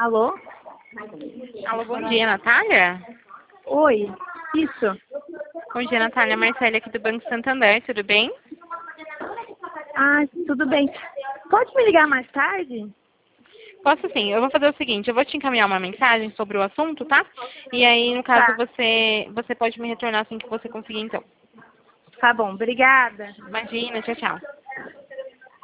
Alô? Alô, bom dia, Natália? Oi, isso. Bom dia, Natália. Marcele aqui do Banco Santander, tudo bem? Ah, tudo bem. Pode me ligar mais tarde? Posso sim, eu vou fazer o seguinte, eu vou te encaminhar uma mensagem sobre o assunto, tá? E aí, no caso, Tá, você pode me retornar assim que você conseguir, então. tá bom, obrigada. Imagina, tchau, tchau.